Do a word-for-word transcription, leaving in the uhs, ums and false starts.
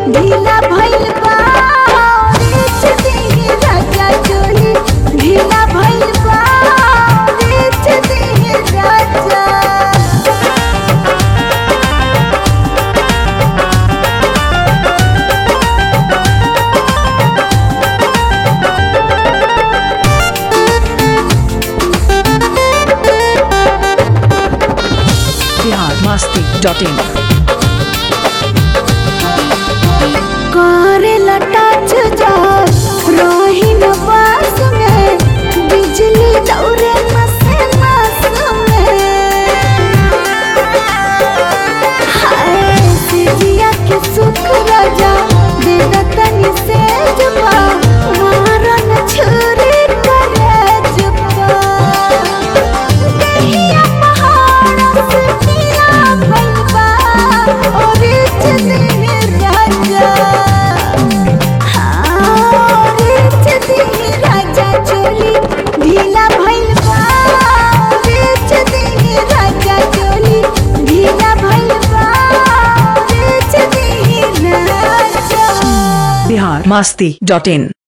ढीला भइल बा रीच दी राजा चोली ढीला भइल बा रीच दी राजा बिहार मस्ती डॉट इन करे लटाच जा रही न पास में बिजली दौरे नसे नस में हाय सिजिया के सुख राजा दिन तनी से जबा मारन छुरी करे जबा देहिया पहाड़ से पीला भइल बा और इतनी राजा ढीला भइल बा रीच दी राजा चोली ढीला भइल बा रीच दी राजा बिहार मस्ती डॉट इन